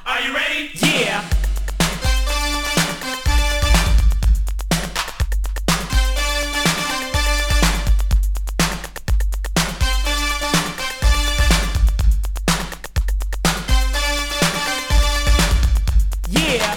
Are you ready? Yeah. Yeah.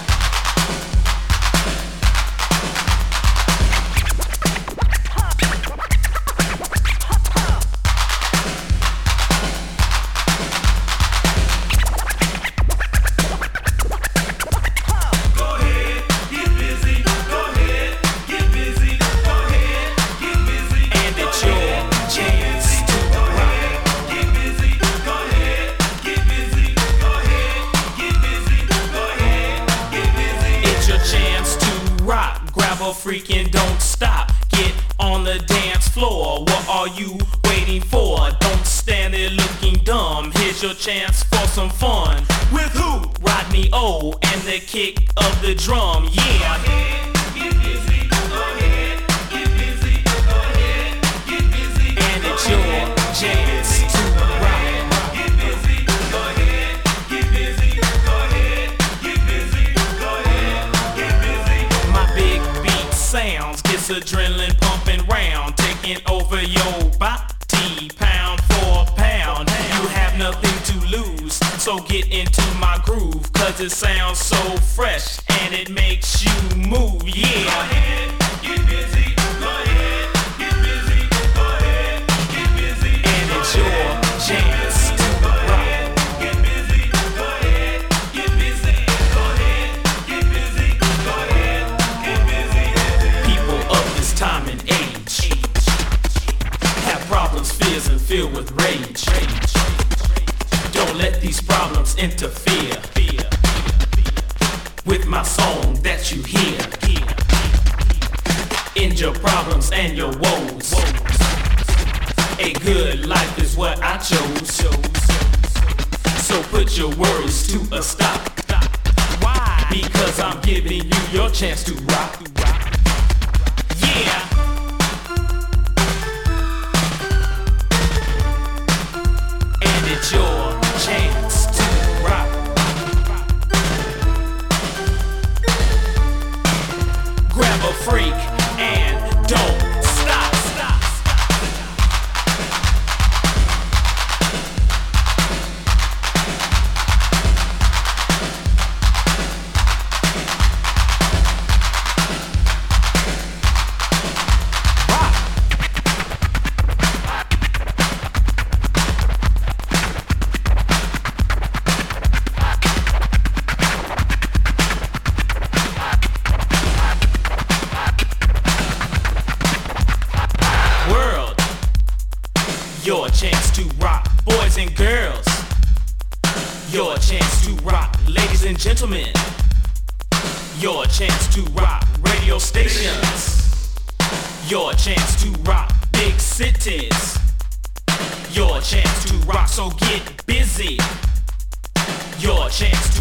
Go ahead, get busy. Go ahead, get busy. Go ahead, get busy. And it's your chance to Go rock. ahead, get busy. Go ahead, get busy. Go ahead, get busy. Go ahead, get busy. It's your chance to rock. Grab a freak and don't stop. Get on the dance floor. What are you waiting for? Don't stand there looking dumb. Here's your chance for some fun. With who? Rodney O and the kick of the drum. Go Yeah. ahead, get busy. Go ahead, get busy. Go ahead, get busy. And it's your chance to rock. Get busy. Go ahead, get busy. Go ahead, get busy. Go ahead, get busy. My big beat sounds gets adrenaline pumping round, taking over your body pound for pound. You have nothing to lose, so get into my groove, cause it sounds so fresh and it makes you move. Go Yeah. ahead, get busy. Go ahead, get busy. Go ahead, get busy. And it's your chance to Go rock. ahead, get busy. Go ahead, get busy. Go ahead, get busy. Go ahead, get busy. People of this time and age have problems, fears, and filled with rage. Don't let these problems interfere with my song that you hear. End your problems and your woes. A good life is what I chose. So put your worries to a stop. Why? Because I'm giving you your chance to rock. Yeah. And it's your chance to rock. Grab a freak and don't stop. Rock. World, your chance to rock. Boys and girls, your chance to rock. Ladies and gentlemen, your chance to rock. Radio stations, your chance to rock. Big cities, your chance to rock. So get busy, your chance to